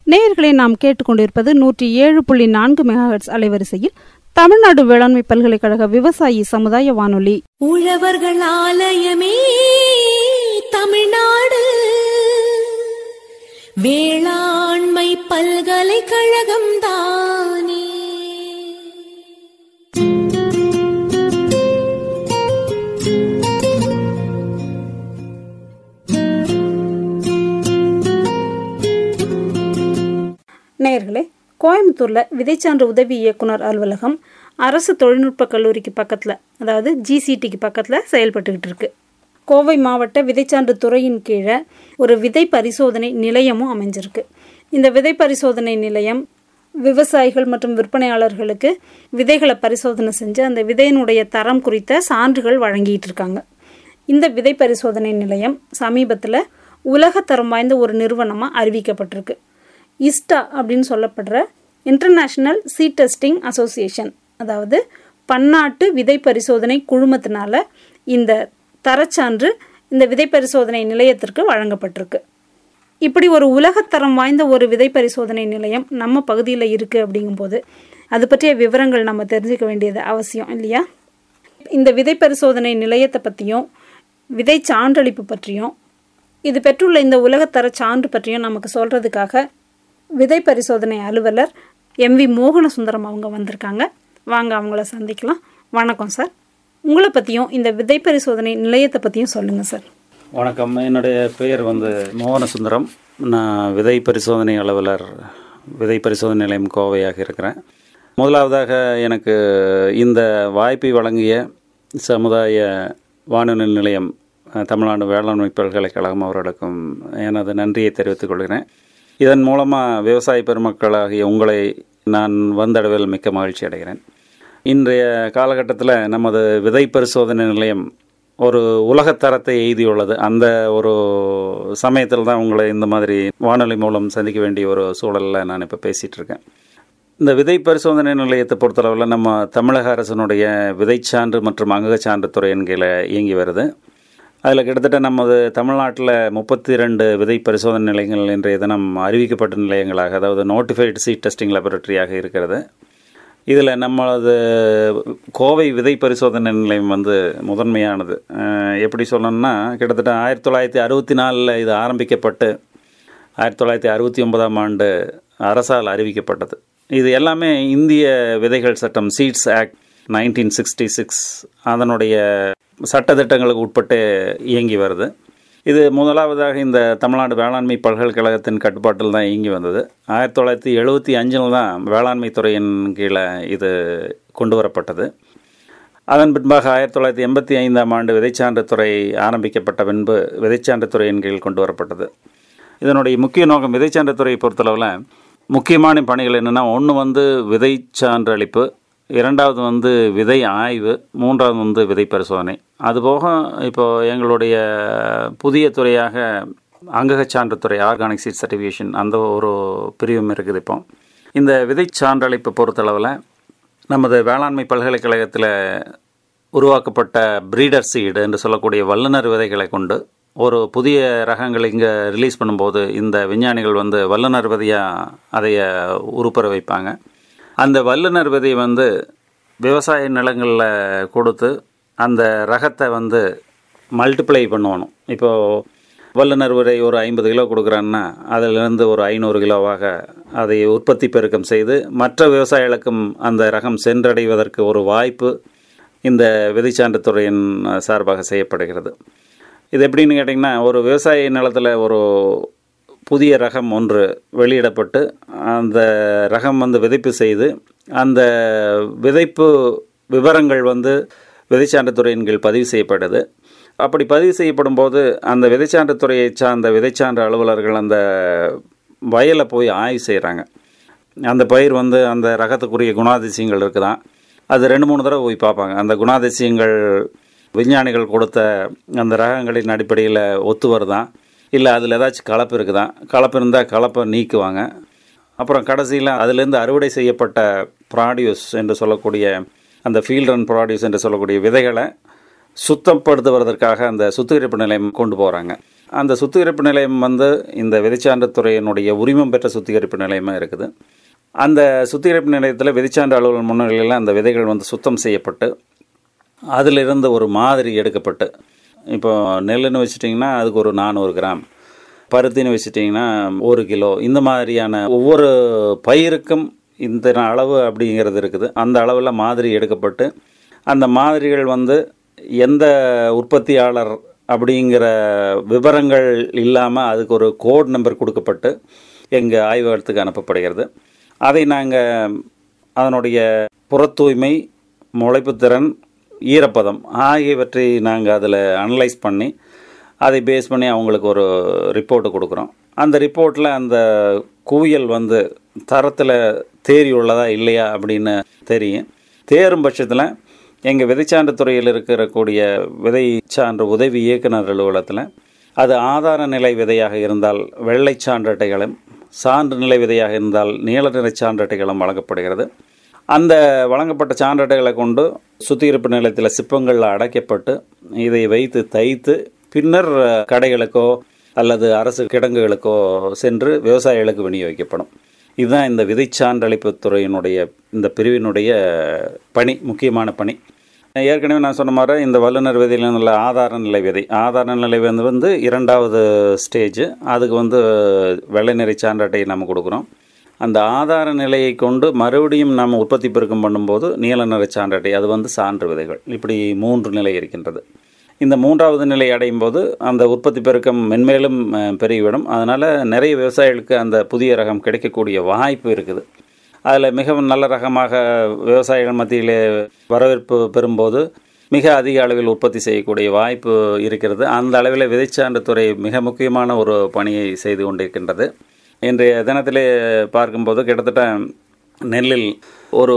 நேயர்களை நாம் கேட்டுக்கொண்டிருப்பது 107.4 மெகாஹெர்ட்ஸ் அலைவரிசையில் தமிழ்நாடு வேளாண்மை பல்கலைக்கழக விவசாயி சமுதாய வானொலி. உழவர்கள் ஆலயமே தமிழ்நாடு வேளாண்மை பல்கலைக்கழகம் தானே. நேயர்களே, கோயம்புத்தூரில் விதைச்சான்று உதவி இயக்குனர் அலுவலகம் அரசு தொழில்நுட்ப கல்லூரிக்கு பக்கத்தில், அதாவது ஜிசிடிக்கு பக்கத்தில் செயல்பட்டுக்கிட்டு இருக்கு. கோவை மாவட்ட விதைச்சான்று துறையின் கீழே ஒரு விதை பரிசோதனை நிலையமும் அமைஞ்சிருக்கு. இந்த விதை பரிசோதனை நிலையம் விவசாயிகள் மற்றும் விற்பனையாளர்களுக்கு விதைகளை பரிசோதனை செஞ்சு அந்த விதையினுடைய தரம் குறித்த சான்றுகள் வழங்கிட்டு இருக்காங்க. இந்த விதை பரிசோதனை நிலையம் சமீபத்தில் உலகத்தரம் வாய்ந்த ஒரு நிறுவனமாக அறிவிக்கப்பட்டிருக்கு. இஸ்டா அப்படின்னு சொல்லப்படுற இன்டர்நேஷ்னல் சீட் டெஸ்டிங் அசோசியேஷன், அதாவது பன்னாட்டு விதை பரிசோதனை குழுமத்தினால இந்த தரச்சான்று இந்த விதை பரிசோதனை நிலையத்திற்கு வழங்கப்பட்டிருக்கு. இப்படி ஒரு உலகத்தரம் வாய்ந்த ஒரு விதை பரிசோதனை நிலையம் நம்ம பகுதியில் இருக்குது அப்படிங்கும்போது அது பற்றிய விவரங்கள் நம்ம தெரிஞ்சுக்க வேண்டியது அவசியம் இல்லையா? இந்த விதை பரிசோதனை நிலையத்தை பற்றியும் விதை சான்றளிப்பு பற்றியும் இது பெற்றுள்ள இந்த உலகத்தர சான்று பற்றியும் நமக்கு சொல்கிறதுக்காக விதை பரிசோதனை அலுவலர் எம்.வி. மோகனசுந்தரம் அவங்க வந்திருக்காங்க. வாங்க அவங்கள சந்திக்கலாம். வணக்கம் சார். உங்களை பற்றியும் இந்த விதை பரிசோதனை நிலையத்தை பற்றியும் சொல்லுங்கள் சார். வணக்கம். என்னுடைய பெயர் மோகனசுந்தரம். நான் விதை பரிசோதனை அலுவலர், விதை பரிசோதனை நிலையம் கோவையாக இருக்கிறேன். முதலாவதாக எனக்கு இந்த வாய்ப்பை வழங்கிய சமுதாய வானொலி நிலையம் தமிழ்நாடு வேளாண்மை பல்கலைக்கழகம் அவர்களுக்கும் எனது நன்றியை தெரிவித்துக் கொள்கிறேன். இதன் மூலமாக விவசாய பெருமக்களாகிய உங்களை நான் வந்தடைவில் மிக்க மகிழ்ச்சி அடைகிறேன். இன்றைய காலகட்டத்தில் நமது விதை பரிசோதனை நிலையம் ஒரு உலகத்தரத்தை எய்தியுள்ளது. அந்த ஒரு சமயத்தில் தான் உங்களை இந்த மாதிரி வானொலி மூலம் சந்திக்க வேண்டிய ஒரு சூழலில் நான் இப்போ பேசிகிட்டு இருக்கேன். இந்த விதை பரிசோதனை நிலையத்தை பொறுத்தளவில் நம்ம தமிழக அரசினுடைய விதைச்சான்று மற்றும் அங்ககச்சான்று துறையின் கீழே இயங்கி வருது. அதில் கிட்டத்தட்ட நமது தமிழ்நாட்டில் 32 விதை பரிசோதனை நிலையங்கள் இன்றைய தினம் அறிவிக்கப்பட்ட நிலையங்களாக, அதாவது நோட்டிஃபைடு சீட் டெஸ்டிங் லேபரட்டரியாக இருக்கிறது. இதில் நம்மளது கோவை விதை பரிசோதனை நிலையம் முதன்மையானது. எப்படி சொல்லணும்னா, கிட்டத்தட்ட 1964 இது ஆரம்பிக்கப்பட்டு 1969ஆம் ஆண்டு அரசால் அறிவிக்கப்பட்டது. இது எல்லாமே இந்திய விதைகள் சட்டம் சீட்ஸ் ஆக்ட் 1966 அதனுடைய சட்டத்திட்டங்களுக்கு உட்பட்டு இயங்கி வருது. இது முதலாவதாக இந்த தமிழ்நாடு வேளாண்மை பல்கலைக்கழகத்தின் கட்டுப்பாட்டில் தான் இயங்கி வந்தது. 1975 தான் வேளாண்மை துறையின் கீழே இது கொண்டு வரப்பட்டது. அதன் பின்பாக 1985ஆம் ஆண்டு விதைச்சான்று துறை ஆரம்பிக்கப்பட்ட பின்பு விதைச்சான்று துறையின் கீழ் கொண்டு வரப்பட்டது. இதனுடைய முக்கிய நோக்கம், விதைச்சான்று துறையை பொறுத்தளவில் முக்கியமான பணிகள் என்னென்னா, ஒன்று விதைச்சான்று அளிப்பு, இரண்டாவது விதை ஆய்வு, மூன்றாவது விதை பரிசோதனை. அதுபோக இப்போது எங்களுடைய புதிய துறையாக அங்ககச்சான்றுத்துறை, ஆர்கானிக் சீட் சர்டிஃபிகேஷன், அந்த ஒரு பிரிவும் இருக்குது. இப்போ இந்த விதை சான்றளிப்பு பொறுத்தளவில் நமது வேளாண்மை பல்கலைக்கழகத்தில் உருவாக்கப்பட்ட பிரீடர் சீடு என்று சொல்லக்கூடிய வல்லுநர் விதைகளை கொண்டு ஒரு புதிய ரகங்கள் இங்கே ரிலீஸ் பண்ணும்போது இந்த விஞ்ஞானிகள் வல்லுநர் விதையாக அதைய உருப்பெற வைப்பாங்க. அந்த வல்லுநர் விதையை விவசாய நிலங்களில் கொடுத்து அந்த ரகத்தை மல்டிப்ளை பண்ணணும். இப்போது வல்லுநர் விதை ஒரு 50 கிலோ கொடுக்குறான்னா அதிலிருந்து ஒரு 500 கிலோவாக அதை உற்பத்தி பெருக்கம் செய்து மற்ற விவசாயிகளுக்கும் அந்த ரகம் சென்றடைவதற்கு ஒரு வாய்ப்பு இந்த விதைச்சான்று துறையின் சார்பாக செய்யப்படுகிறது. இது எப்படின்னு கேட்டிங்கன்னா, ஒரு விவசாய நிலத்தில் ஒரு புதிய ரகம் ஒன்று வெளியிடப்பட்டு அந்த ரகம் விதைப்பு செய்து அந்த விதைப்பு விவரங்கள் விதைச்சான்று துறையின் கீழ் பதிவு செய்யப்படுது. அப்படி பதிவு செய்யப்படும் போது அந்த விதைச்சான்று துறையை சார்ந்த விதைச்சான்று அலுவலர்கள் அந்த வயலை போய் ஆய்வு செய்கிறாங்க. அந்த பயிர் அந்த ரகத்துக்குரிய குணாதிசயங்கள் இருக்குதான், அது 2-3 தடவை போய் பார்ப்பாங்க. அந்த குணாதிசயங்கள் விஞ்ஞானிகள் கொடுத்த அந்த ரகங்களின் அடிப்படையில் ஒத்து வருதான், இல்லை அதில் ஏதாச்சும் கலப்பு இருக்குதான், கலப்பு இருந்தால் கலப்பை நீக்குவாங்க. அப்புறம் கடைசியில் அதிலேருந்து அறுவடை செய்யப்பட்ட ப்ராடியூஸ் என்று சொல்லக்கூடிய அந்த ஃபீல்ட் ரன் ப்ராடியூஸ் என்று சொல்லக்கூடிய விதைகளை சுத்தப்படுத்துவதற்காக அந்த சுத்திகரிப்பு நிலையம் கொண்டு போகிறாங்க. அந்த சுத்திகரிப்பு நிலையம் வந்து இந்த விதைச்சான்று துறையினுடைய உரிமம் பெற்ற சுத்திகரிப்பு நிலையமாக இருக்குது. அந்த சுத்திகரிப்பு நிலையத்தில் விதைச்சான்று அலுவலர் முன்னிலையில் அந்த விதைகள் வந்து சுத்தம் செய்யப்பட்டு அதிலிருந்து ஒரு மாதிரி எடுக்கப்பட்டு, இப்போ நெல்லுன்னு வச்சுட்டிங்கன்னா அதுக்கு ஒரு 400 கிராம், பருத்தின்னு வச்சுட்டிங்கன்னா 1 கிலோ, இந்த மாதிரியான ஒவ்வொரு பயிருக்கும் இந்த அளவு அப்படிங்கிறது இருக்குது. அந்த அளவில் மாதிரி எடுக்கப்பட்டு அந்த மாதிரிகள் வந்து எந்த உற்பத்தியாளர் அப்படிங்கிற விவரங்கள் இல்லாமல் அதுக்கு ஒரு கோட் நம்பர் கொடுக்கப்பட்டு எங்கள் ஆய்வகத்துக்கு அனுப்பப்படுகிறது. அதை நாங்கள் அதனுடைய புறத்தூய்மை, முளைப்புத்திறன், ஈரப்பதம் ஆகியவற்றை நாங்கள் அதில் அனலைஸ் பண்ணி அதை பேஸ் பண்ணி அவங்களுக்கு ஒரு ரிப்போர்ட்டு கொடுக்குறோம். அந்த ரிப்போர்ட்டில் அந்த குவியல் வந்து தரத்தில் தேறி உள்ளதா இல்லையா அப்படின்னு தெரியும். தேரும் பட்சத்தில் எங்கள் விதைச்சான்று துறையில் இருக்கக்கூடிய விதைச்சான்று உதவி இயக்குனர் அலுவலகத்தில் அது ஆதார நிலை விதையாக இருந்தால் வெள்ளை சான்றட்டைகளும், சான்று நிலை விதையாக இருந்தால் நீல நிறை சான்றட்டைகளும் வழங்கப்படுகிறது. அந்த வழங்கப்பட்ட சான்றட்டைகளை கொண்டு சுத்திகரிப்பு நிலையத்தில் சிப்பங்களில் அடைக்கப்பட்டு இதை வைத்து தைத்து பின்னர் கடைகளுக்கோ அல்லது அரசு கிடங்குகளுக்கோ சென்று விவசாயிகளுக்கு விநியோகிக்கப்படும். இதுதான் இந்த விதைச்சான்றளிப்பு துறையினுடைய இந்த பிரிவினுடைய பணி, முக்கியமான பணி. ஏற்கனவே நான் சொன்ன மாதிரி இந்த வல்லுநர் விதையில் உள்ள ஆதார நிலை விதை, ஆதார நிலை வந்து 2வது ஸ்டேஜ். அதுக்கு வந்து வெள்ளை நிறை சான்றட்டையை நம்ம கொடுக்குறோம். அந்த ஆதார நிலையை கொண்டு மறுபடியும் நாம் உற்பத்தி பெருக்கம் பண்ணும்போது நீல நிற சான்றட்டை, அது வந்து சான்று விதைகள். இப்படி 3 நிலை இருக்கின்றது. இந்த 3வது நிலை அடையும் போது அந்த உற்பத்தி பெருக்கம் மென்மேலும் பெருகிவிடும். அதனால் நிறைய விவசாயிகளுக்கு அந்த புதிய ரகம் கிடைக்கக்கூடிய வாய்ப்பு இருக்குது. அதில் மிகவும் நல்ல ரகமாக விவசாயிகள் மத்தியிலே வரவேற்பு பெறும்போது மிக அதிக அளவில் உற்பத்தி செய்யக்கூடிய வாய்ப்பு இருக்கிறது. அந்த அளவில் விதைச்சான்று துறை மிக முக்கியமான ஒரு பணியை செய்து கொண்டிருக்கின்றது. இன்றைய தினத்திலே பார்க்கும்போது கிட்டத்தட்ட நெல்லில் ஒரு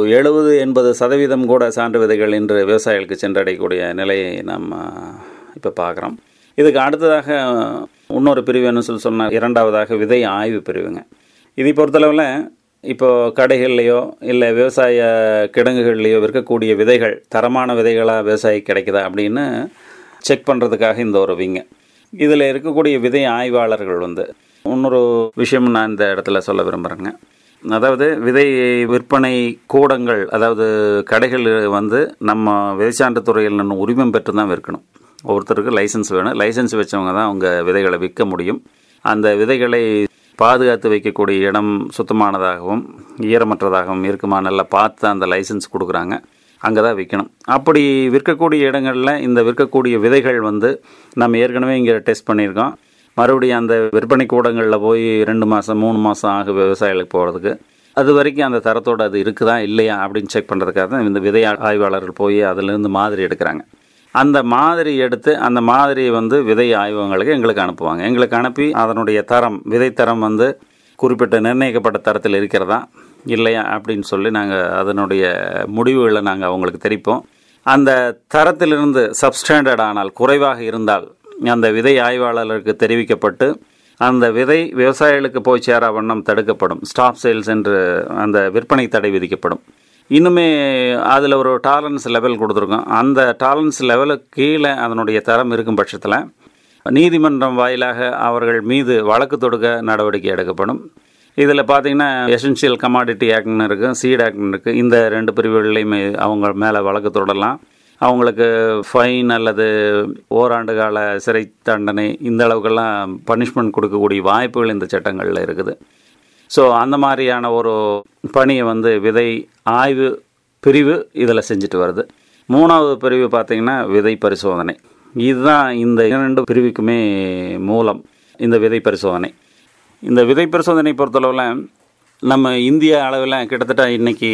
70-80% கூட சான்று விதைகள் இன்று விவசாயிகளுக்கு சென்றடையக்கூடிய நிலையை நாம் இப்போ பார்க்குறோம். இதுக்கு அடுத்ததாக இன்னொரு பிரிவு என்ன சொன்னால் 2வதாக விதை ஆய்வு பிரிவுங்க. இதை பொறுத்தளவில் இப்போது கடைகள்லையோ இல்லை விவசாய கிடங்குகள்லையோ விற்கக்கூடிய விதைகள் தரமான விதைகளாக விவசாயி கிடைக்குதா அப்படின்னு செக் பண்ணுறதுக்காக இந்த ஒரு விங்க. இதில் இருக்கக்கூடிய விதை ஆய்வாளர்கள் வந்து இன்னொரு விஷயம் நான் இந்த இடத்துல சொல்ல விரும்புகிறேங்க. அதாவது விதை விற்பனை கூடங்கள், அதாவது கடைகள் வந்து நம்ம விதைச்சான்று துறையில் உரிமம் பெற்று தான் விற்கணும். ஒருத்தருக்கு லைசன்ஸ் வேணும். லைசன்ஸ் வச்சவங்க தான் அவங்க விதைகளை விற்க முடியும். அந்த விதைகளை பாதுகாத்து வைக்கக்கூடிய இடம் சுத்தமானதாகவும் ஈரமற்றதாகவும் இருக்குமா நல்லா பார்த்து அந்த லைசன்ஸ் கொடுக்குறாங்க. அங்கே தான் விற்கணும். அப்படி விற்கக்கூடிய இடங்களில் இந்த விற்கக்கூடிய விதைகள் வந்து நம்ம ஏற்கனவே இங்கே டெஸ்ட் பண்ணியிருக்கோம். மறுபடியும் அந்த விற்பனை கூடங்களில் போய் 2 மாதம் 3 மாதம் ஆகும் விவசாயிகளுக்கு போகிறதுக்கு. அது வரைக்கும் அந்த தரத்தோடு அது இருக்குதா இல்லையா அப்படின்னு செக் பண்ணுறதுக்காக தான் இந்த விதை ஆய்வாளர்கள் போய் அதிலிருந்து மாதிரி எடுக்கிறாங்க. அந்த மாதிரி எடுத்து அந்த மாதிரியை வந்து விதை ஆய்வகங்களுக்கு எங்களுக்கு அனுப்புவாங்க. எங்களுக்கு அனுப்பி அதனுடைய தரம், விதைத்தரம் வந்து குறிப்பிட்ட நிர்ணயிக்கப்பட்ட தரத்தில் இருக்கிறதா இல்லையா அப்படின்னு சொல்லி நாங்கள் அதனுடைய முடிவுகளை நாங்கள் அவங்களுக்கு தெரிவிப்போம். அந்த தரத்திலிருந்து சப்ஸ்டாண்டர்ட் ஆனால் குறைவாக இருந்தால் அந்த விதை ஆய்வாளருக்கு தெரிவிக்கப்பட்டு அந்த விதை விவசாயிகளுக்கு போய் சேரா வண்ணம் தடுக்கப்படும். ஸ்டாப் சேல்ஸ் என்று அந்த விற்பனை தடை விதிக்கப்படும். இன்னுமே அதில் ஒரு டாலரன்ஸ் லெவல் கொடுத்துருக்கோம். அந்த டாலரன்ஸ் லெவலுக்கு கீழே அதனுடைய தரம் இருக்கும் பட்சத்தில் நீதிமன்றம் வாயிலாக அவர்கள் மீது வழக்கு தொடுக்க நடவடிக்கை எடுக்கப்படும். இதில் பார்த்திங்கன்னா எசென்ஷியல் கமாடிட்டி ஆக்ட்னு இருக்குது, சீட் ஆக்ட்னு இருக்குது. இந்த 2 பிரிவுகளையுமே அவங்க மேலே வழக்கு தொடரலாம். அவங்களுக்கு ஃபைன் அல்லது ஓராண்டு கால சிறை தண்டனை, இந்த அளவுக்கெல்லாம் பனிஷ்மெண்ட் கொடுக்கக்கூடிய வாய்ப்புகள் இந்த சட்டங்களில் இருக்குது. ஸோ அந்த மாதிரியான ஒரு பணியை வந்து விதை ஆய்வு பிரிவு இதில் செஞ்சுட்டு வருது. 3வது பிரிவு பார்த்திங்கன்னா விதை பரிசோதனை. இதுதான் இந்த 2 பிரிவுக்குமே மூலம், இந்த விதை பரிசோதனை. இந்த விதை பரிசோதனை பொறுத்தளவில் நம்ம இந்திய அளவில் கிட்டத்தட்ட இன்றைக்கி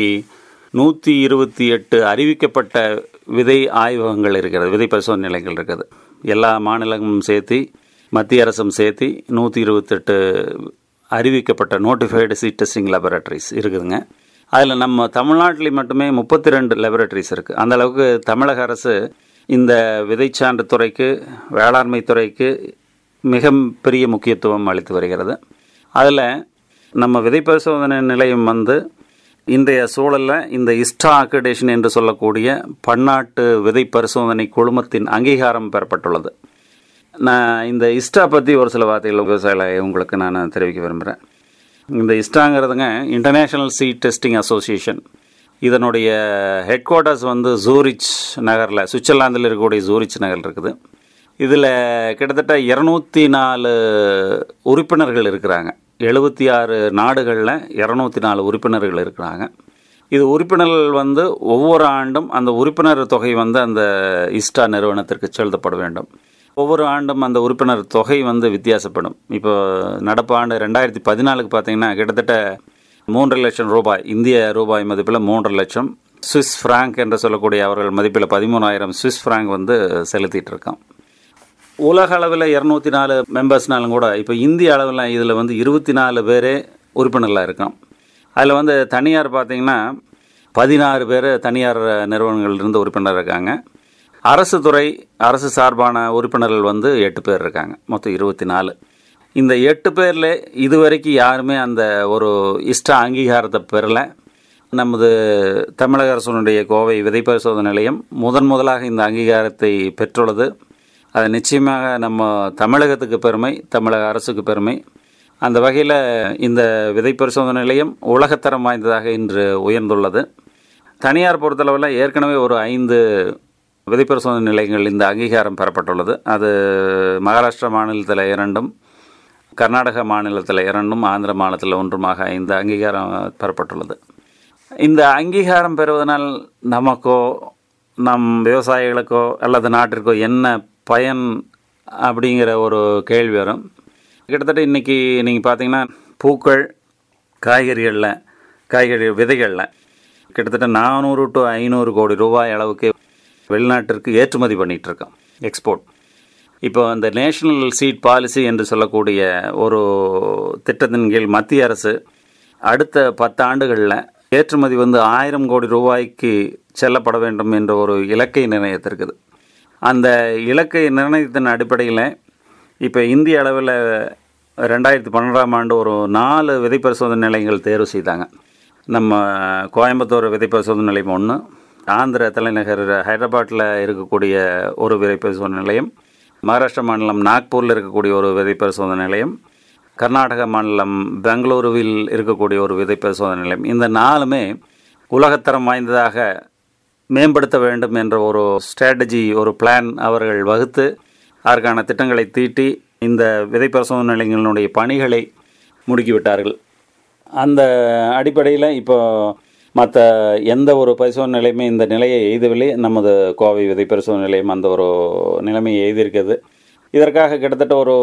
128 அறிவிக்கப்பட்ட விதை ஆய்வகங்கள் இருக்கிறது, விதை பரிசோதனை நிலையங்கள் இருக்குது. எல்லா மாநிலங்களும் சேர்த்து மத்திய அரசும் சேர்த்து 128 அறிவிக்கப்பட்ட நோட்டிஃபைடு சீட் டெஸ்டிங் லேபரேட்டரிஸ் இருக்குதுங்க. அதில் நம்ம தமிழ்நாட்டில் மட்டுமே 32 லேபரேட்டரிஸ் இருக்குது. அந்த அளவுக்கு தமிழக அரசு இந்த விதைச்சான்று துறைக்கு, வேளாண்மை துறைக்கு மிக பெரிய முக்கியத்துவம் அளித்து வருகிறது. அதில் நம்ம விதை பரிசோதனை நிலையம் வந்து இன்றைய சூழலில் இந்த ISTA அக்ரிடேஷன் என்று சொல்லக்கூடிய பன்னாட்டு விதை பரிசோதனை குழுமத்தின் அங்கீகாரம் பெறப்பட்டுள்ளது. நான் இந்த ISTA பற்றி ஒரு சில வார்த்தைகள் விவசாயிகளை உங்களுக்கு நான் தெரிவிக்க விரும்புகிறேன். இந்த ISTAங்கிறதுங்க இன்டர்நேஷ்னல் சீட் டெஸ்டிங் அசோசியேஷன். இதனுடைய ஹெட் குவார்ட்டர்ஸ் வந்து ஜூரிச் நகரில், சுவிட்சர்லாந்தில் இருக்கக்கூடிய ஜூரிச் நகரில் இருக்குது. இதில் கிட்டத்தட்ட 204 உறுப்பினர்கள் இருக்கிறாங்க. 76 நாடுகளில் 204 உறுப்பினர்கள் இருக்கிறாங்க. இது உறுப்பினர்கள் வந்து ஒவ்வொரு ஆண்டும் அந்த உறுப்பினர் தொகை வந்து அந்த ISTA நிறுவனத்திற்கு செலுத்தப்பட வேண்டும். ஒவ்வொரு ஆண்டும் அந்த உறுப்பினர் தொகை வந்து வித்தியாசப்படும். இப்போ நடப்பு ஆண்டு 2014 பார்த்தீங்கன்னா கிட்டத்தட்ட 3 லட்சம் ரூபாய், இந்திய ரூபாய் மதிப்பில் 3 லட்சம், சுவிஸ் ஃப்ராங்க் என்று சொல்லக்கூடிய அவர்கள் மதிப்பில் 13,000 சுவிஸ் ஃப்ராங்க் வந்து செலுத்திட்டு இருக்கோம். உலக அளவில் 204 மெம்பர்ஸ்னாலும் கூட இப்போ இந்திய அளவில் இதில் வந்து 24 பேரே உறுப்பினர்களாக இருக்கோம். அதில் வந்து தனியார் பார்த்திங்கன்னா 16 பேர் தனியார் நிறுவனங்கள்லேருந்து உறுப்பினர் இருக்காங்க. அரசு துறை, அரசு சார்பான உறுப்பினர்கள் வந்து 8 பேர் இருக்காங்க. மொத்தம் 24. இந்த 8 பேரில் இதுவரைக்கும் யாருமே அந்த ஒரு ISTA அங்கீகாரத்தை பெறலை. நமது தமிழக அரசுடைய கோவை விதை பரிசோதனை நிலையம் முதலாக இந்த அங்கீகாரத்தை பெற்றுள்ளது. அது நிச்சயமாக நம்ம தமிழகத்துக்கு பெருமை, தமிழக அரசுக்கு பெருமை. அந்த வகையில் இந்த விதை பரிசோதனை நிலையம் உலகத்தரம் வாய்ந்ததாக இன்று உயர்ந்துள்ளது. தனியார் பொறுத்தளவில் ஏற்கனவே ஒரு 5 விதை பரிசோதனை நிலையங்கள் இந்த அங்கீகாரம் பெறப்பட்டுள்ளது. அது மகாராஷ்டிரா மாநிலத்தில் 2, கர்நாடக மாநிலத்தில் 2, ஆந்திர மாநிலத்தில் 1மாக இந்த அங்கீகாரம் பெறப்பட்டுள்ளது. இந்த அங்கீகாரம் பெறுவதனால் நமக்கோ நம் விவசாயிகளுக்கோ அல்லது நாட்டிற்கோ என்ன பயன் அப்படிங்கிற ஒரு கேள்வி வரும். கிட்டத்தட்ட இன்றைக்கி நீங்கள் பார்த்தீங்கன்னா பூக்கள், காய்கறி விதைகளில் கிட்டத்தட்ட 400 to 500 கோடி ரூபாய் அளவுக்கு வெளிநாட்டிற்கு ஏற்றுமதி பண்ணிகிட்ருக்கோம், எக்ஸ்போர்ட். இப்போ அந்த நேஷ்னல் சீட் பாலிசி என்று சொல்லக்கூடிய ஒரு திட்டத்தின் கீழ் மத்திய அரசு அடுத்த 10 ஆண்டுகளில் ஏற்றுமதி வந்து 1000 கோடி ரூபாய்க்கு செல்லப்பட வேண்டும் என்ற ஒரு இலக்கை நிர்ணயித்திருக்குது. அந்த இலக்கை நிர்ணயத்தின் அடிப்படையில் இப்போ இந்திய அளவில் 2012ஆம் ஆண்டு ஒரு 4 விதை பரிசோதனை நிலையங்கள் தேர்வு செய்தாங்க. நம்ம கோயம்புத்தூர் விதை பரிசோதனை நிலையம் 1, ஆந்திர தலைநகர் ஹைதராபாத்தில் இருக்கக்கூடிய ஒரு விதை பரிசோதனை நிலையம், மகாராஷ்டிரா மாநிலம் நாக்பூரில் இருக்கக்கூடிய ஒரு விதை பரிசோதனை நிலையம், கர்நாடக மாநிலம் பெங்களூருவில் இருக்கக்கூடிய ஒரு விதை பரிசோதனை நிலையம். இந்த 4மே உலகத்தரம் வாய்ந்ததாக மேம்படுத்த வேண்டும் என்ற ஒரு ஸ்ட்ராட்டஜி, ஒரு பிளான் அவர்கள் வகுத்து அதற்கான திட்டங்களை தீட்டி இந்த விதை பரிசோதனை நிலையங்களுடைய பணிகளை முடுக்கிவிட்டார்கள். அந்த அடிப்படையில் இப்போ மற்ற எந்த ஒரு பரிசோதனை நிலையமே இந்த நிலையை எய்தவில்லை. நமது கோவை விதை பரிசோதனை நிலையம் அந்த ஒரு நிலைமையை எய்திருக்கிறது. இதற்காக கிட்டத்தட்ட ஒரு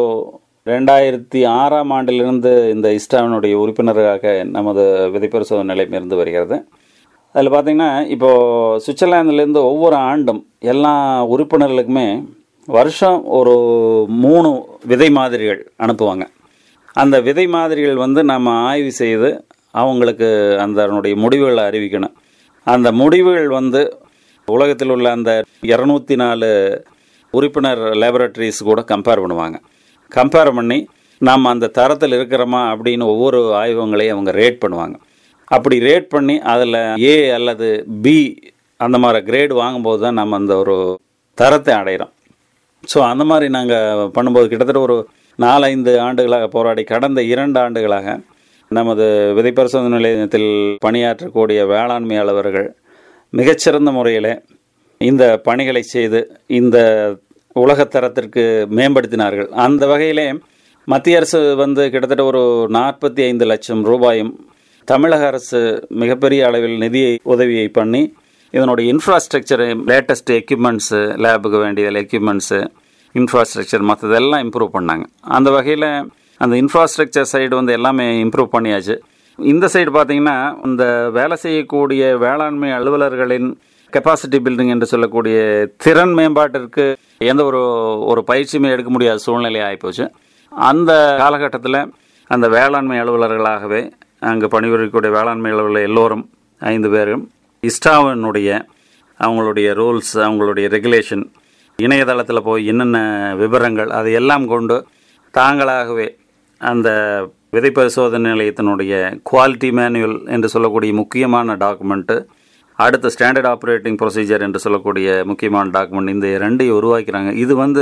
2006ஆம் ஆண்டிலிருந்து இந்த ISTAவினுடைய உறுப்பினராக நமது விதை பரிசோதனை நிலையம் இருந்து வருகிறது. அதில் பார்த்திங்கன்னா இப்போது சுவிட்சர்லாந்துலேருந்து ஒவ்வொரு ஆண்டும் எல்லா உறுப்பினர்களுக்குமே வருஷம் ஒரு 3 விதை மாதிரிகள் அனுப்புவாங்க. அந்த விதை மாதிரிகள் வந்து நம்ம ஆய்வு செய்து அவங்களுக்கு அதனுடைய முடிவுகளை அறிவிக்கணும். அந்த முடிவுகள் வந்து உலகத்தில் உள்ள அந்த 204 உறுப்பினர் லேபரட்டரிஸ் கூட கம்பேர் பண்ணுவாங்க. கம்பேர் பண்ணி நாம் அந்த தரத்தில் இருக்கிறோமா அப்படின்னு ஒவ்வொரு ஆய்வங்களையும் அவங்க ரேட் பண்ணுவாங்க. அப்படி ரேட் பண்ணி அதில் A அல்லது B அந்த மாதிரி கிரேடு வாங்கும்போது தான் நம்ம அந்த ஒரு தரத்தை அடைகிறோம். ஸோ அந்த மாதிரி நாங்கள் பண்ணும்போது கிட்டத்தட்ட ஒரு 4-5 ஆண்டுகளாக போராடி கடந்த 2 ஆண்டுகளாக நமது விதை பரிசோதனை நிலையத்தில் பணியாற்றக்கூடிய வேளாண்மை அலுவலர்கள் மிகச்சிறந்த முறையில் இந்த பணிகளை செய்து இந்த உலகத்தரத்திற்கு மேம்படுத்தினார்கள். அந்த வகையிலே மத்திய அரசு வந்து கிட்டத்தட்ட ஒரு 45 லட்சம் ரூபாயும், தமிழக அரசு மிகப்பெரிய அளவில் நிதி உதவியை பண்ணி இதனுடைய இன்ஃப்ராஸ்ட்ரக்சரு, லேட்டஸ்ட் எக்யூப்மெண்ட்ஸு, லேபுக்கு வேண்டிய எக்யூப்மெண்ட்ஸு, இன்ஃப்ராஸ்ட்ரக்சர் மற்றதெல்லாம் இம்ப்ரூவ் பண்ணாங்க. அந்த வகையில் அந்த இன்ஃப்ராஸ்ட்ரக்சர் சைடு வந்து எல்லாமே இம்ப்ரூவ் பண்ணியாச்சு. இந்த சைடு பார்த்திங்கன்னா இந்த வேலை செய்யக்கூடிய வேளாண்மை அலுவலர்களின் கெப்பாசிட்டி பில்டிங் என்று சொல்லக்கூடிய திறன் மேம்பாட்டிற்கு எந்த ஒரு பயிற்சியுமே எடுக்க முடியாத சூழ்நிலை ஆகிப்போச்சு. அந்த காலகட்டத்தில் அந்த வேளாண்மை அலுவலர்களாகவே அங்கே பணிபுரியக்கூடிய வேளாண்மை அலுவலர்கள் எல்லோரும் 5 பேரும் ISTAவினுடைய அவங்களுடைய ரூல்ஸ், அவங்களுடைய ரெகுலேஷன், இணையதளத்தில் போய் என்னென்ன விவரங்கள் அதை எல்லாம் கொண்டு தாங்களாகவே அந்த விதை பரிசோதனை நிலையத்தினுடைய குவாலிட்டி மேனுவல் என்று சொல்லக்கூடிய முக்கியமான டாக்குமெண்ட்டு, அடுத்த ஸ்டாண்டர்ட் ஆப்ரேட்டிங் ப்ரொசீஜர் என்று சொல்லக்கூடிய முக்கியமான டாக்குமெண்ட், இந்த 2ஐயும் உருவாக்கிறாங்க. இது வந்து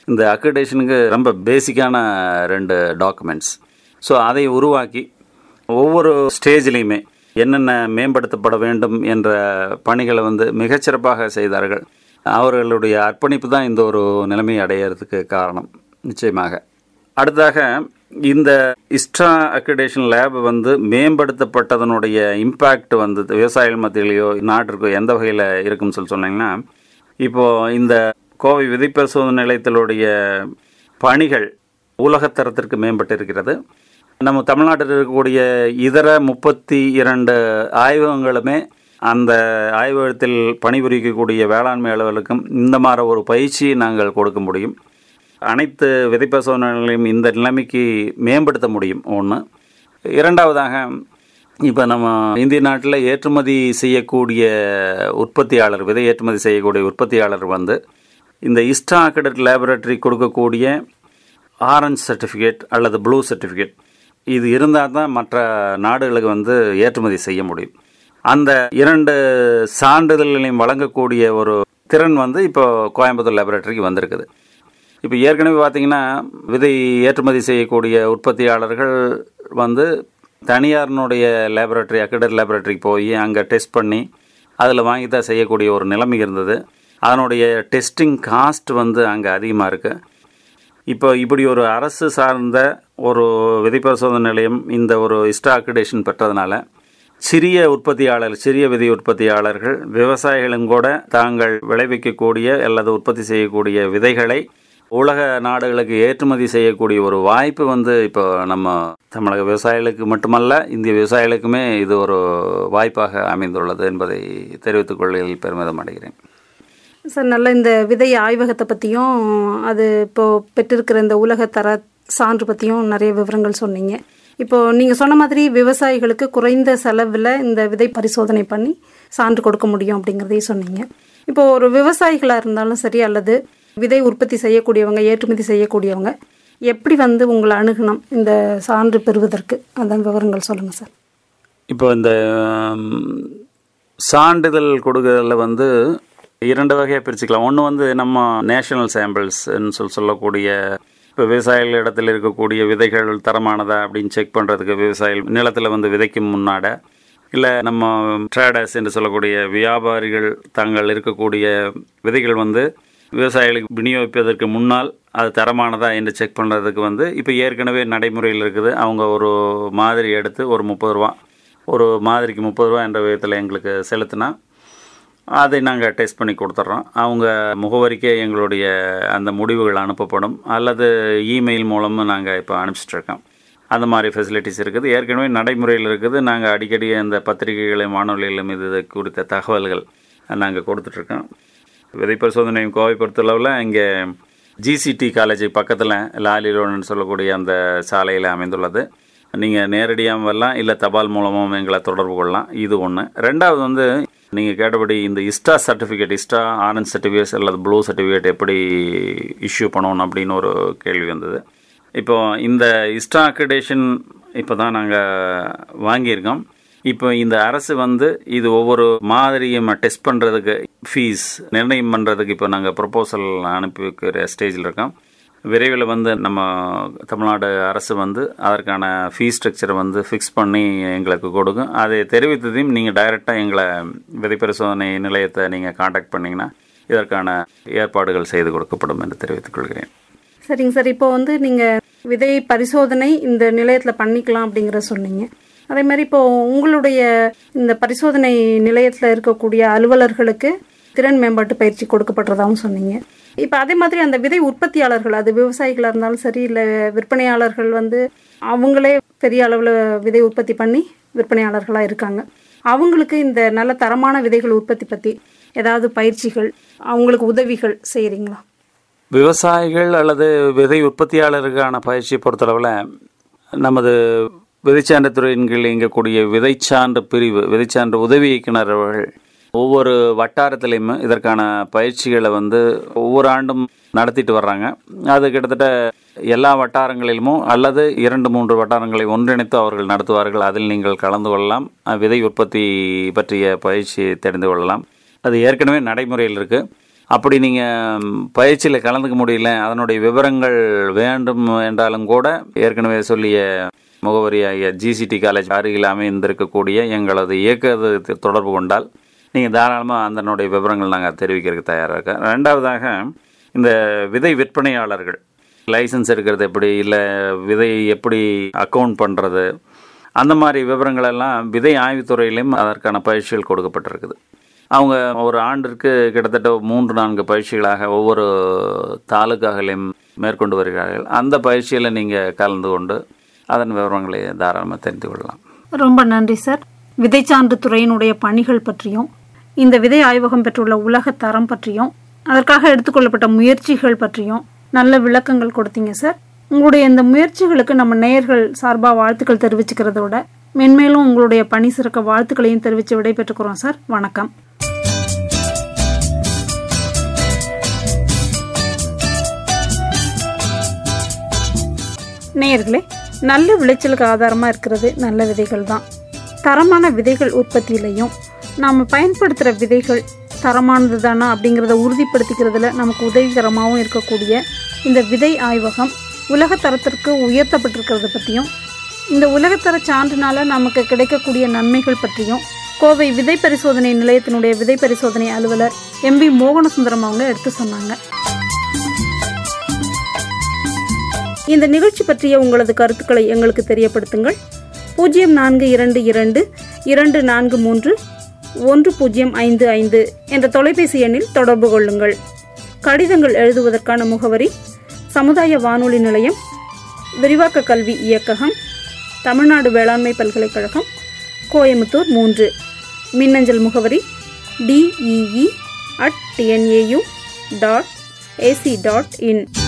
இந்த அக்ரிடேஷனுக்கு ரொம்ப பேசிக்கான 2 டாக்குமெண்ட்ஸ். ஸோ அதை உருவாக்கி ஒவ்வொரு ஸ்டேஜ்லேயுமே என்னென்ன மேம்படுத்தப்பட வேண்டும் என்ற பணிகளை மிகச்சிறப்பாக செய்தார்கள். அவர்களுடைய அர்ப்பணிப்பு தான் இந்த ஒரு நிலைமையை அடையிறதுக்கு காரணம் நிச்சயமாக. அடுத்ததாக இந்த ISTA அக்ரிடேஷன் லேப் மேம்படுத்தப்பட்டதனுடைய இம்பேக்ட் விவசாயிகள் மத்தியிலேயோ நாட்டிற்கோ எந்த வகையில் இருக்குன்னு சொன்னீங்கன்னா, இப்போது இந்த கோவை விதை பரிசோதனை நிலையத்தினுடைய பணிகள் உலகத்தரத்திற்கு மேம்பட்டு இருக்கிறது. நம்ம தமிழ்நாட்டில் இருக்கக்கூடிய இதர 32 ஆய்வகங்களுமே அந்த ஆய்வகத்தில் பணிபுரியக்கூடிய வேளாண்மை அலுவலருக்கும் இந்த மாதிரி ஒரு பயிற்சி நாங்கள் கொடுக்க முடியும். அனைத்து விதை பரிசோதனைகளையும் இந்த நிலைமைக்கு மேம்படுத்த முடியும். ஒன்று. இரண்டாவதாக, இப்போ நம்ம இந்திய நாட்டில் ஏற்றுமதி செய்யக்கூடிய உற்பத்தியாளர், விதை ஏற்றுமதி செய்யக்கூடிய உற்பத்தியாளர் இந்த ISTA அக்ரிடேட் லேபரேட்டரி கொடுக்கக்கூடிய ஆரஞ்ச் சர்டிஃபிகேட் அல்லது ப்ளூ சர்டிஃபிகேட் இது இருந்தால் தான் மற்ற நாடுகளுக்கு ஏற்றுமதி செய்ய முடியும். அந்த 2 சான்றிதழ்களையும் வழங்கக்கூடிய ஒரு திறன் இப்போ கோயம்புத்தூர் லேபரேட்டரிக்கு வந்திருக்குது. இப்போ ஏற்கனவே பார்த்திங்கன்னா விதை ஏற்றுமதி செய்யக்கூடிய உற்பத்தியாளர்கள் தனியாரினுடைய லேபரேட்டரி, அக்ரிடேட் லேபரேட்டரிக்கு போய் அங்கே டெஸ்ட் பண்ணி அதில் வாங்கி தான் செய்யக்கூடிய ஒரு நிலைமை இருந்தது. அதனுடைய டெஸ்டிங் காஸ்ட் அங்கே அதிகமாக இருக்குது. இப்போ இப்படி ஒரு அரசு சார்ந்த ஒரு விதை பரிசோதனை நிலையம் இந்த ஒரு ISTA அக்ரிடேஷன் பெற்றதுனால சிறிய விதை உற்பத்தியாளர்கள் விவசாயிகளும் கூட தாங்கள் விளைவிக்கக்கூடிய அல்லது உற்பத்தி செய்யக்கூடிய விதைகளை உலக நாடுகளுக்கு ஏற்றுமதி செய்யக்கூடிய ஒரு வாய்ப்பு இப்போ நம்ம தமிழக விவசாயிகளுக்கு மட்டுமல்ல, இந்திய விவசாயிகளுக்குமே இது ஒரு வாய்ப்பாக அமைந்துள்ளது என்பதை தெரிவித்துக் கொள்வதில் பெருமிதம் அடைகிறேன். சார், நல்ல இந்த விதை ஆய்வகத்தை பற்றியும் அது இப்போது பெற்றிருக்கிற இந்த உலகத்தர சான்று பற்றியும் நிறைய விவரங்கள் சொன்னீங்க. இப்போது நீங்கள் சொன்ன மாதிரி விவசாயிகளுக்கு குறைந்த செலவில் இந்த விதை பரிசோதனை பண்ணி சான்று கொடுக்க முடியும் அப்படிங்கிறதையும் சொன்னீங்க. இப்போது ஒரு விவசாயிகளாக இருந்தாலும் சரி அல்லது விதை உற்பத்தி செய்யக்கூடியவங்க, ஏற்றுமதி செய்யக்கூடியவங்க எப்படி உங்களை அணுகணும் இந்த சான்று பெறுவதற்கு? அந்த விவரங்கள் சொல்லுங்கள் சார். இப்போ இந்த சான்றிதழ் கொடுக்கறதுல 2 வகையாக பிரிச்சுக்கலாம். ஒன்று நம்ம நேஷனல் சாம்பிள்ஸ்ன்னு சொல்லக்கூடிய இப்போ விவசாயிகள் இடத்துல இருக்கக்கூடிய விதைகள் தரமானதா அப்படின்னு செக் பண்ணுறதுக்கு விவசாயிகள் நிலத்தில் விதைக்கும் முன்னாட, இல்லை நம்ம ட்ரேடர்ஸ் என்று சொல்லக்கூடிய வியாபாரிகள் தாங்கள் இருக்கக்கூடிய விதைகள் விவசாயிகளுக்கு விநியோகிப்பதற்கு முன்னால் அது தரமானதா என்று செக் பண்ணுறதுக்கு இப்போ ஏற்கனவே நடைமுறையில் இருக்குது. அவங்க ஒரு மாதிரி எடுத்து ஒரு 30 ரூபா, ஒரு மாதிரிக்கு 30 ரூபா என்ற விதத்தில் எங்களுக்கு செலுத்தினா அதை நாங்கள் டெஸ்ட் பண்ணி கொடுத்துட்றோம். அவங்க முகவரிக்கே எங்களுடைய அந்த முடிவுகள் அனுப்பப்படும், அல்லது இமெயில் மூலமும் நாங்கள் இப்போ அனுப்பிச்சிட்ருக்கோம். அந்த மாதிரி ஃபெசிலிட்டிஸ் இருக்குது, ஏற்கனவே நடைமுறையில் இருக்குது. நாங்கள் அடிக்கடி அந்த பத்திரிகைகளையும் வானொலியிலும் இது குறித்த தகவல்கள் நாங்கள் கொடுத்துட்ருக்கோம். விதை பரிசோதனை கோவை பொறுத்தளவில் இங்கே GCT காலேஜ் பக்கத்தில் லாலி ரோடுன்னு சொல்லக்கூடிய அந்த சாலையில் அமைந்துள்ளது. நீங்கள் நேரடியாக வரலாம், இல்லை தபால் மூலமும் எங்களை தொடர்பு கொள்ளலாம். இது ஒன்று. ரெண்டாவது நீங்கள் கேட்டபடி இந்த ISTA certificate, ISTA orange certificate அல்லது ப்ளூ சர்டிஃபிகேட் எப்படி இஷ்யூ பண்ணணும் அப்படின்னு ஒரு கேள்வி வந்தது. இப்போது இந்த ISTA அக்ரிடேஷன் இப்போ தான் நாங்கள் வாங்கியிருக்கோம். இப்போ இந்த அரசு இது ஒவ்வொரு மாதிரியும் டெஸ்ட் பண்ணுறதுக்கு ஃபீஸ் நிர்ணயம் பண்ணுறதுக்கு இப்போ நாங்கள் ப்ரொப்போசல் அனுப்பி வைக்கிற ஸ்டேஜில் இருக்கோம். விரைவில் நம்ம தமிழ்நாடு அரசு அதற்கான ஃபீஸ் ஸ்ட்ரக்சரை ஃபிக்ஸ் பண்ணி எங்களுக்கு கொடுக்கும். அதை தெரிவித்ததையும் நீங்கள் டைரெக்டாக எங்களை விதை பரிசோதனை நிலையத்தை நீங்கள் காண்டாக்ட் பண்ணிங்கன்னா இதற்கான ஏற்பாடுகள் செய்து கொடுக்கப்படும் என்று தெரிவித்துக் கொள்கிறேன். சரிங்க சார். இப்போ நீங்கள் விதை பரிசோதனை இந்த நிலையத்தில் பண்ணிக்கலாம் அப்படிங்கிற சொன்னீங்க. அதே மாதிரி இப்போது உங்களுடைய இந்த பரிசோதனை நிலையத்தில் இருக்கக்கூடிய அலுவலர்களுக்கு திறன் மேம்பாட்டு பயிற்சி கொடுக்கப்படுறதாகவும் சொன்னீங்க. இப்போ அதே மாதிரி அந்த விதை உற்பத்தியாளர்கள், அது விவசாயிகளாக இருந்தாலும் சரி, இல்லை விற்பனையாளர்கள் அவங்களே பெரிய அளவில் விதை உற்பத்தி பண்ணி விற்பனையாளர்களாக இருக்காங்க. அவங்களுக்கு இந்த நல்ல தரமான விதைகள் உற்பத்தி பற்றி ஏதாவது பயிற்சிகள், அவங்களுக்கு உதவிகள் செய்கிறீங்களா? விவசாயிகள் அல்லது விதை உற்பத்தியாளருக்கான பயிற்சியை பொறுத்தளவில் நமது விதைச்சான்று துறையின் கீழ் இயங்கக்கூடிய விதைச்சான்று பிரிவு, விதைச்சான்று உதவி இயக்குனர் அவர்கள் ஒவ்வொரு வட்டாரத்திலையுமே இதற்கான பயிற்சிகளை ஒவ்வொரு ஆண்டும் நடத்திட்டு வர்றாங்க. அது கிட்டத்தட்ட எல்லா வட்டாரங்களிலுமோ அல்லது 2-3 வட்டாரங்களை ஒன்றிணைத்து அவர்கள் நடத்துவார்கள். அதில் நீங்கள் கலந்து கொள்ளலாம். விதை உற்பத்தி பற்றிய பயிற்சி தெரிந்து கொள்ளலாம். அது ஏற்கனவே நடைமுறையில் இருக்குது. அப்படி நீங்கள் பயிற்சியில் கலந்துக்க முடியல, அதனுடைய விவரங்கள் வேண்டும் என்றாலும் கூட ஏற்கனவே சொல்லிய முகவரியாகிய ஜிசிடி காலேஜ் அருகில் அமைந்திருக்கக்கூடிய எங்களது இயக்கத்தை தொடர்பு கொண்டால் நீங்கள் தாராளமாக அதனுடைய விவரங்கள் நாங்கள் தெரிவிக்கிறதுக்கு தயாராக இருக்கோம். ரெண்டாவதாக, இந்த விதை விற்பனையாளர்கள் லைசன்ஸ் எடுக்கிறது எப்படி, இல்லை விதை எப்படி அக்கௌண்ட் பண்ணுறது, அந்த மாதிரி விவரங்களெல்லாம் விதை ஆய்வுத்துறையிலையும் அதற்கான பயிற்சிகள் கொடுக்கப்பட்டிருக்குது. அவங்க ஒரு ஆண்டிற்கு கிட்டத்தட்ட 3-4 பயிற்சிகளாக ஒவ்வொரு தாலுக்காகளையும் மேற்கொண்டு வருகிறார்கள். அந்த பயிற்சியில் நீங்கள் கலந்து கொண்டு அதன் விவரங்களை தாராளமாக தெரிந்து கொள்ளலாம். ரொம்ப நன்றி சார். விதைச்சான்று துறையினுடைய பணிகள் பற்றியும், இந்த விதை ஆய்வகம் பெற்றுள்ள உலக தரம் பற்றியும், அதற்காக எடுத்துக்கொள்ளப்பட்ட முயற்சிகள் பற்றியும் நல்ல விளக்கங்கள் கொடுத்தீங்க சார். உங்களுடைய இந்த முயற்சிகளுக்கு நம்ம நேயர்கள் சார்பாக வாழ்த்துக்கள் தெரிவிச்சுக்கிறதோட மென்மேலும் உங்களுடைய பணி சிறக்க வாழ்த்துக்களையும் தெரிவித்து விடைபெற்றுக்கிறோம் சார். வணக்கம். நேயர்களே, நல்ல விளைச்சலுக்கு ஆதாரமாக இருக்கிறது நல்ல விதைகள் தான். தரமான விதைகள் உற்பத்தியிலையும் நாம் பயன்படுத்துகிற விதைகள் தரமானது தானா அப்படிங்கிறத உறுதிப்படுத்திக்கிறதுல நமக்கு உதவிகரமாகவும் இருக்கக்கூடிய இந்த விதை ஆய்வகம் உலக தரத்திற்கு உயர்த்தப்பட்டிருக்கிறத பற்றியும், இந்த உலகத்தர சான்றினால நமக்கு கிடைக்கக்கூடிய நன்மைகள் பற்றியும் கோவை விதை பரிசோதனை நிலையத்தினுடைய விதை பரிசோதனை அலுவலர் MV மோகனசுந்தரம் அவங்க எடுத்து சொன்னாங்க. இந்த நிகழ்ச்சி பற்றிய உங்களது கருத்துக்களை எங்களுக்கு தெரியப்படுத்துங்கள். 0422431055 என்ற தொலைபேசி எண்ணில் தொடர்பு கொள்ளுங்கள். கடிதங்கள் எழுதுவதற்கான முகவரி: சமுதாய வானொலி நிலையம், விரிவாக்க கல்வி இயக்ககம், தமிழ்நாடு வேளாண்மை பல்கலைக்கழகம், கோயமுத்தூர் 3. மின்னஞ்சல் முகவரி DEE@tnau.ac.in.